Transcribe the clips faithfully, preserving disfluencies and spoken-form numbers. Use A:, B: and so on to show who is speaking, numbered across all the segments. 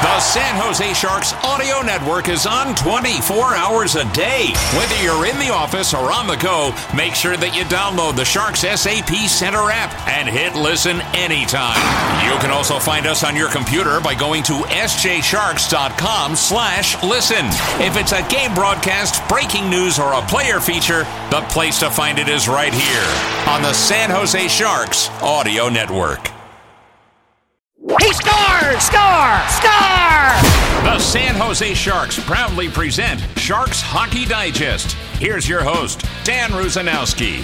A: The San Jose Sharks audio network is on twenty-four hours a day. Whether you're in the office or on the go, make sure that you download the Sharks S A P Center app and hit listen anytime. You can also find us on your computer by going to sjsharks.com slash listen. If it's a game broadcast, breaking news, or a player feature, the place to find it is right here on the San Jose Sharks audio network.
B: He scores! Score! Score!
A: The San Jose Sharks proudly present Sharks Hockey Digest. Here's your host, Dan Rusanowski.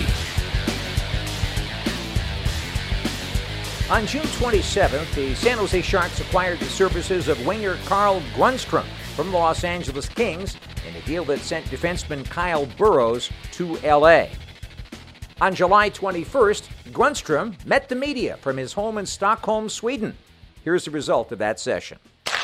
B: On June twenty-seventh, the San Jose Sharks acquired the services of winger Carl Grundstrom from the Los Angeles Kings in a deal that sent defenseman Kyle Burroughs to L A. On July twenty-first, Grundstrom met the media from his home in Stockholm, Sweden. Here's the result of that session.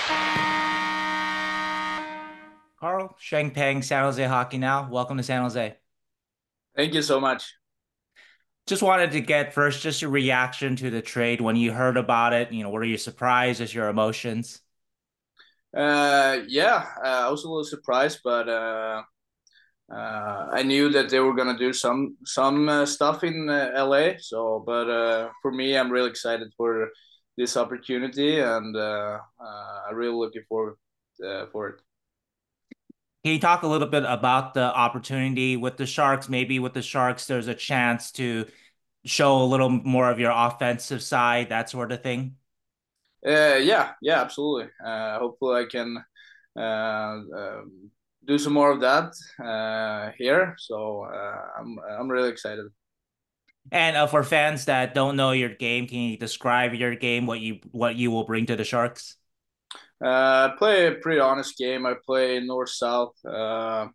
C: Carl, Sheng Peng, San Jose Hockey Now. Welcome to San Jose.
D: Thank you so much.
C: Just wanted to get first just your reaction to the trade when you heard about it. You know, what are your surprises, your emotions?
D: Uh, yeah, uh, I was a little surprised, but uh, uh, I knew that they were gonna do some some uh, stuff in uh, L A. So, but uh, for me, I'm really excited for this opportunity, and uh, uh, I'm really looking forward uh, for it.
C: Can you talk a little bit about the opportunity with the Sharks? Maybe with the Sharks, there's a chance to show a little more of your offensive side, that sort of thing.
D: Uh, yeah, yeah, absolutely. Uh, hopefully, I can uh, um, do some more of that uh, here. So uh, I'm I'm really excited.
C: And uh, for fans that don't know your game, can you describe your game, what you what you will bring to the Sharks?
D: Uh, I play a pretty honest game. I play north-south, uh,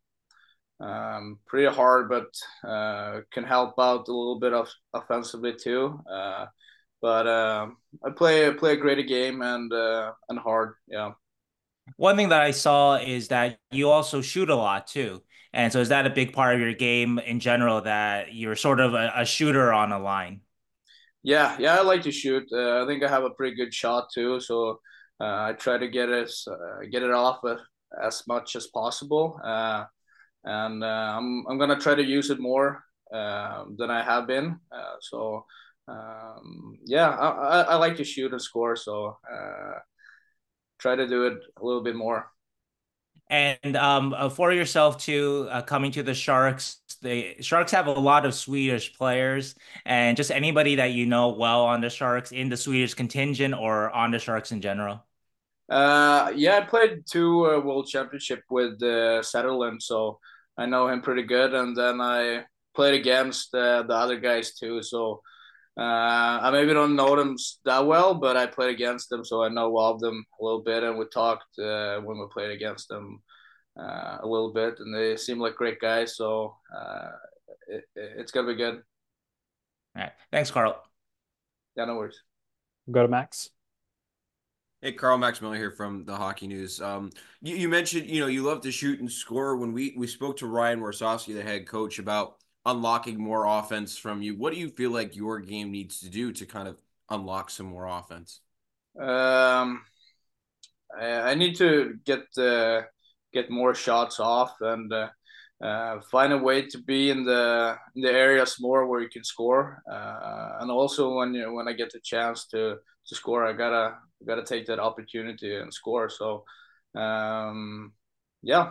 D: um, pretty hard, but uh, can help out a little bit of offensively too. Uh, but uh, I play I play a great game and uh, and hard. Yeah.
C: One thing that I saw is that you also shoot a lot too. And so is that a big part of your game in general, that you're sort of a, a shooter on a line?
D: Yeah, yeah, I like to shoot. Uh, I think I have a pretty good shot too, so uh, I try to get it uh, get it off uh, as much as possible. Uh, and uh, I'm I'm gonna try to use it more uh, than I have been. Uh, so um, yeah, I, I, I like to shoot and score. So uh, try to do it a little bit more.
C: And um, uh, for yourself too, uh, coming to the Sharks, the Sharks have a lot of Swedish players, and just anybody that you know well on the Sharks, in the Swedish contingent or on the Sharks in general.
D: Uh, yeah, I played two uh, World Championship with uh, Sutherland, so I know him pretty good. And then I played against uh, the other guys too, so uh, I maybe don't know them that well, but I played against them, so I know of them a little bit. And we talked uh, when we played against them uh, a little bit, and they seem like great guys, so uh, it, it's gonna be good.
C: All right, thanks, Carl.
D: Yeah, no worries.
E: Go to Max.
F: Hey, Carl, Max Miller here from the Hockey News. Um, you, you mentioned, you know, you love to shoot and score. When we, we spoke to Ryan Warsofsky, the head coach, about unlocking more offense from you, what do you feel like your game needs to do to kind of unlock some more offense?
D: Um, I, I need to get uh, get more shots off and uh, uh, find a way to be in the in the areas more where you can score. Uh, and also when you when I get the chance to to score, I gotta gotta take that opportunity and score. So, um, yeah.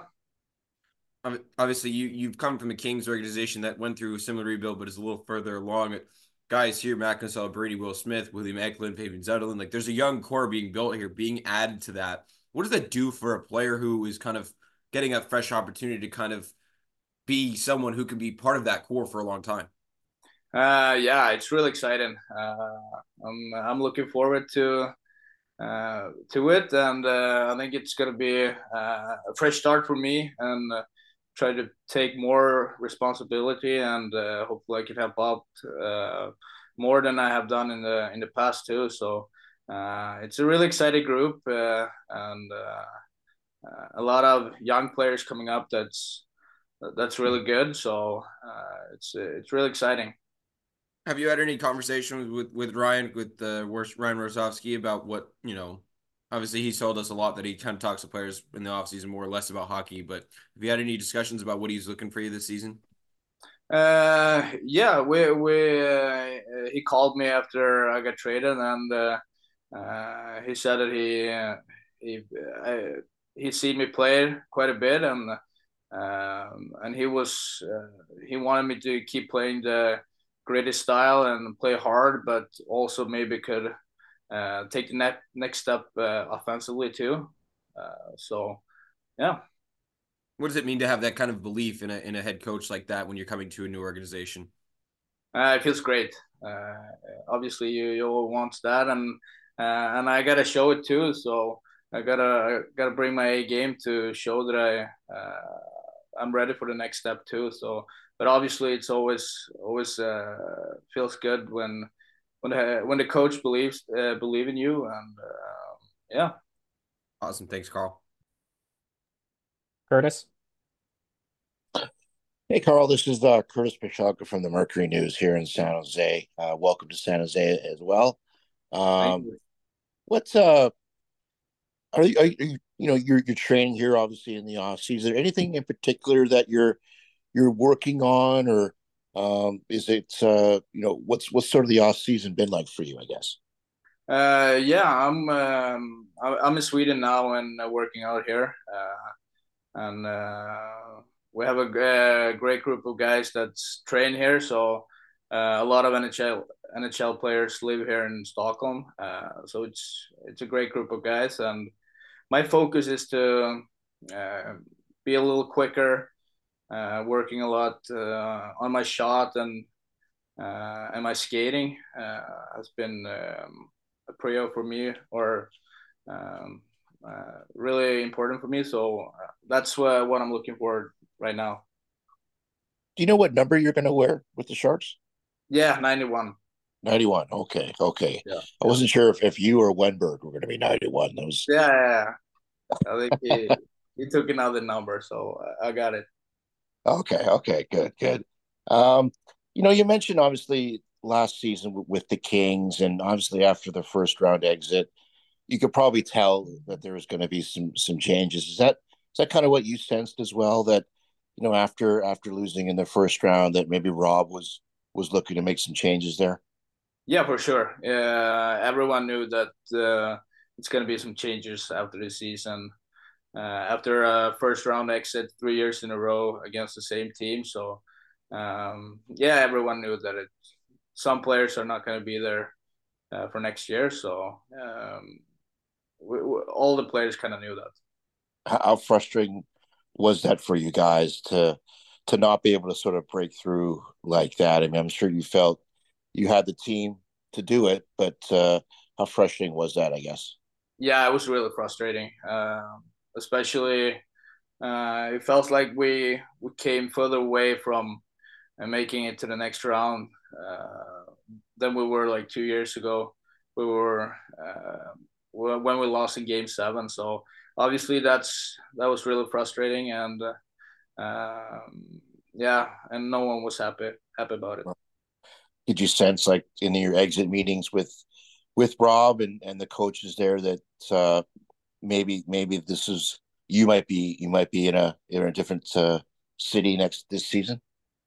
F: Obviously, you, you've come from the Kings organization that went through a similar rebuild, but is a little further along. Guys here, Matt Cassell, Brady, Will Smith, William Eklund, Fabian Zetterlund, like there's a young core being built here, being added to that. What does that do for a player who is kind of getting a fresh opportunity to kind of be someone who can be part of that core for a long time?
D: Uh, yeah, it's really exciting. Uh, I'm I'm looking forward to uh, to it, and uh, I think it's gonna be uh, a fresh start for me, and uh, try to take more responsibility, and uh, hopefully I can help out uh, more than I have done in the in the past too. So uh, it's a really exciting group, uh, and uh, uh, a lot of young players coming up. That's that's really good. So uh, it's it's really exciting.
F: Have you had any conversations with, with Ryan, with uh, Ryan Warsofsky about what, you know, Obviously, he's told us a lot that he kind of talks to players in the offseason more or less about hockey. But have you had any discussions about what he's looking for you this season?
D: Uh, yeah, we we uh, he called me after I got traded, and uh, uh, he said that he uh, he uh, he seen me play quite a bit, and um, and he was uh, he wanted me to keep playing the gritty style and play hard, but also maybe could uh, take the ne- next step uh, offensively too. Uh, so yeah.
F: What does it mean to have that kind of belief in a in a head coach like that when you're coming to a new organization?
D: Uh, it feels great. Uh, obviously, you you want that, and uh, and I gotta show it too. So I gotta I gotta bring my A game to show that I uh, I'm ready for the next step too. So, but obviously, it's always always uh, feels good when when the, when the coach believes uh, believe in you, and uh, yeah.
F: Awesome, thanks, Carl.
C: Curtis.
E: Hey, Carl, this is uh, Curtis Pichalka from the Mercury News here in San Jose. Uh, welcome to San Jose as well.
D: Thank
E: Um,
D: you.
E: what's uh, are you, are you, you know, you're you're training here obviously in the off season. Is there anything in particular that you're you're working on, or um, is it uh, you know, what's what's sort of the off season been like for you? I guess.
D: Uh, yeah, I'm um, I- I'm in Sweden now and uh, working out here, uh, and uh, we have a uh, great group of guys that's train here. So uh, a lot of N H L N H L players live here in Stockholm. Uh, so it's it's a great group of guys, and my focus is to uh, be a little quicker, uh, working a lot uh, on my shot and uh, and my skating uh, has been um, a prio for me, or um, uh, really important for me. So uh, that's what, what I'm looking for right now.
E: Do you know what number you're going to wear with the Sharks?
D: Yeah, ninety-one.
E: ninety-one. Okay, okay.
D: Yeah,
E: I wasn't sure if, if you or Wenberg were going to be ninety-one. That was
D: yeah, yeah, yeah. I think he, he took another number, so I got it.
E: okay. Okay, good, good. Um, you know, you mentioned obviously last season w- with the Kings, and obviously after the first round exit, you could probably tell that there was going to be some some changes. Is that is that kind of what you sensed as well? That you know, after after losing in the first round, that maybe Rob was was looking to make some changes there.
D: Yeah, for sure. Uh, everyone knew that uh, it's going to be some changes after the season. Uh, after a first round exit three years in a row against the same team. So, um, yeah, everyone knew that it, some players are not going to be there uh, for next year. So, um, we, we, all the players kind of knew that.
E: How, how frustrating was that for you guys to to not be able to sort of break through like that? I mean, I'm sure you felt you had the team to do it, but uh, how frustrating was that? I guess.
D: Yeah, it was really frustrating, um, especially uh, it felt like we we came further away from uh, making it to the next round uh, than we were like two years ago. We were uh, when we lost in Game Seven. So obviously that's that was really frustrating, and uh, um, yeah, and no one was happy happy about it.
E: Did you sense like in your exit meetings with with Rob and and the coaches there that uh, maybe maybe this is you might be you might be in a in a different uh, city next this season?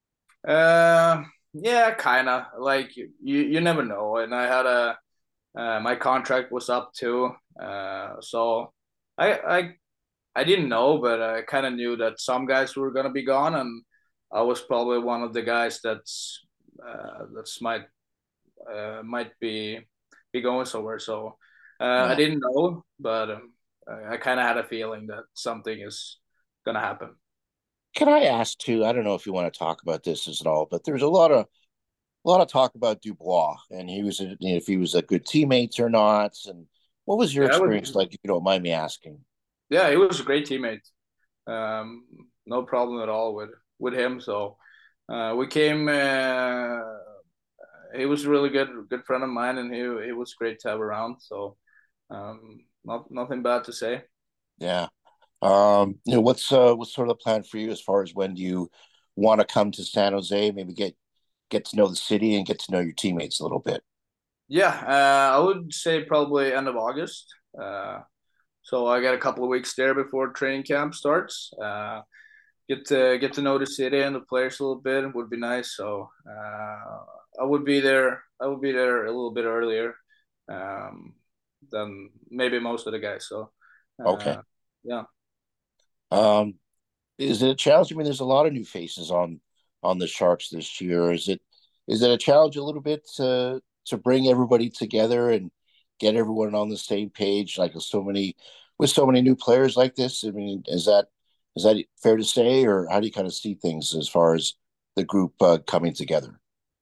D: Uh, yeah, kind of. Like you, you never know. And I had a uh, my contract was up too. Uh, so I I I didn't know, but I kind of knew that some guys were gonna be gone, and I was probably one of the guys that's uh, that's might uh, might be be going somewhere. So uh, I
E: Yeah.
D: didn't know, but um, I, I kind of had a feeling that something is gonna happen.
E: Can I ask too? I don't know if you want to talk about this at all, but there's a lot of a lot of talk about Dubois and he was you know, if he was a good teammate or not. And what was your
D: Yeah, I
E: experience
D: was.
E: like? If you don't mind me asking.
D: Yeah, he was a great teammate. Um, no problem at all with with him. So uh, we came. Uh, he was a really good good friend of mine, and he he was great to have around. So um, not nothing bad to say.
E: Yeah. Um, you know, what's uh what's sort of the plan for you as far as when do you want to come to San Jose? Maybe get get to know the city and get to know your teammates a little bit.
D: Yeah, uh, I would say probably end of August. Uh, so I got a couple of weeks there before training camp starts. Uh, get to get to know the city and the players a little bit. It would be nice. So uh, I would be there. I would be there a little bit earlier um, than maybe most of the guys. So uh,
E: okay,
D: yeah.
E: Um, is it a challenge? I mean, there's a lot of new faces on on the Sharks this year. Is it is it a challenge a little bit to to bring everybody together and get everyone on the same page, like so many with so many new players like this? I mean, is that is that fair to say, or how do you kind of see things as far as the group uh, coming together?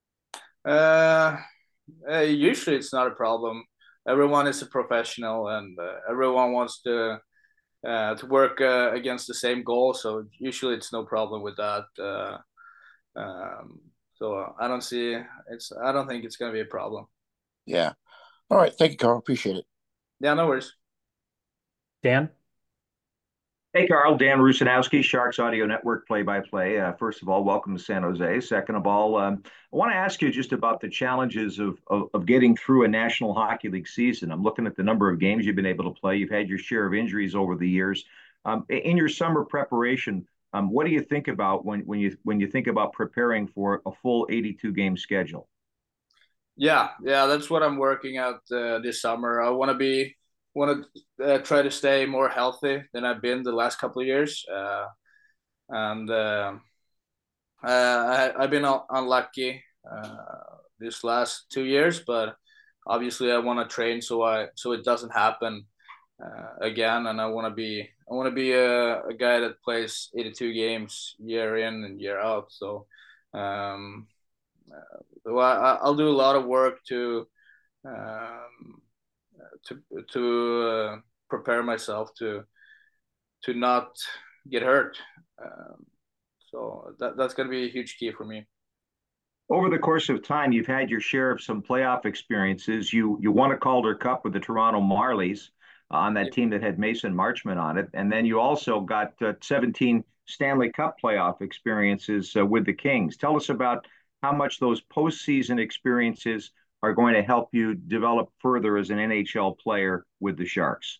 D: Uh, uh, usually it's not a problem. Everyone is a professional, and uh, everyone wants to uh, to work uh, against the same goal. So usually it's no problem with that. Uh, um, so I don't see it's. I don't think it's going to be a problem.
E: Yeah. All right. Thank you, Carl. Appreciate it.
D: Yeah. No worries.
B: Dan?
G: Hey, Carl. Dan Rusanowski, Sharks Audio Network play-by-play. Uh, first of all, welcome to San Jose. Second of all, um, I want to ask you just about the challenges of, of of getting through a National Hockey League season. I'm looking at the number of games you've been able to play. You've had your share of injuries over the years. Um, in your summer preparation, um, what do you think about when when you when you think about preparing for a full eighty-two game schedule?
D: Yeah, yeah, that's what I'm working at uh, this summer. I want to be want to uh, try to stay more healthy than I've been the last couple of years, uh, and uh, uh, I, I've been unlucky uh, this last two years. But obviously, I want to train so I so it doesn't happen uh, again. And I want to be I want to be a, a guy that plays eighty-two games year in and year out. So. Um, uh, I, I'll do a lot of work to um, to to uh, prepare myself to to not get hurt. Um, so that that's going to be a huge key for me.
G: Over the course of time, you've had your share of some playoff experiences. You you won a Calder Cup with the Toronto Marlies uh, on that team that had Mason Marchment on it, and then you also got uh, seventeen Stanley Cup playoff experiences uh, with the Kings. Tell us about how much those postseason experiences are going to help you develop further as an N H L player with the Sharks.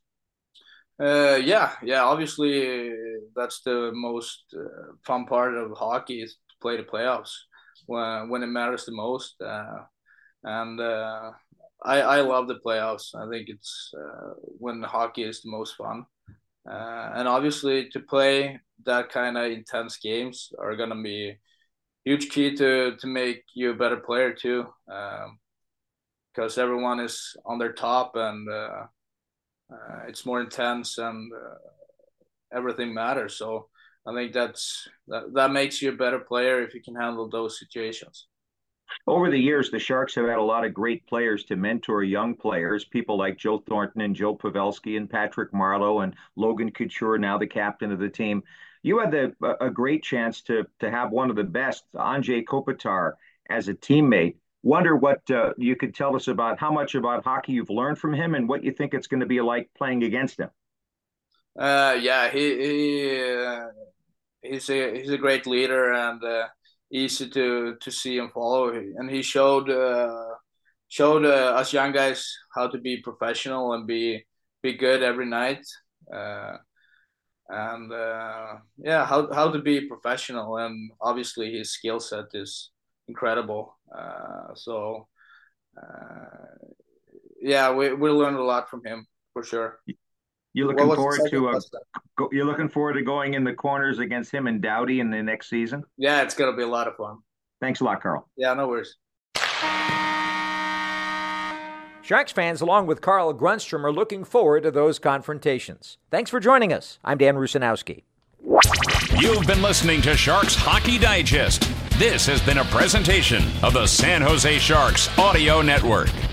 D: Uh, yeah, yeah. Obviously, that's the most uh, fun part of hockey is to play the playoffs when when it matters the most. Uh, and uh, I I love the playoffs. I think it's uh, when hockey is the most fun. Uh, and obviously, to play that kind of intense games are gonna be huge key to to make you a better player too, because um, everyone is on their top and uh, uh, it's more intense and uh, everything matters. So I think that's that, that makes you a better player if you can handle those situations.
G: Over the years, the Sharks have had a lot of great players to mentor young players, people like Joe Thornton and Joe Pavelski and Patrick Marleau and Logan Couture, now the captain of the team. You had the, a great chance to to have one of the best, Anze Kopitar, as a teammate. Wonder what uh, you could tell us about how much about hockey you've learned from him and what you think it's going to be like playing against him.
D: Uh, yeah, he, he uh, he's a he's a great leader and uh, easy to to see and follow. And he showed uh, showed uh, us young guys how to be professional and be be good every night. Uh, And uh, yeah, how how to be professional, and obviously his skill set is incredible. Uh, so uh, yeah, we we learned a lot from him for sure.
G: You're looking forward to uh, go, you're looking forward to going in the corners against him and Doughty in the next season.
D: Yeah, it's gonna be a lot of fun.
G: Thanks a lot, Carl.
D: Yeah, no worries.
B: Sharks fans, along with Carl Grundstrom, are looking forward to those confrontations. Thanks for joining us. I'm Dan Rusanowski.
A: You've been listening to Sharks Hockey Digest. This has been a presentation of the San Jose Sharks Audio Network.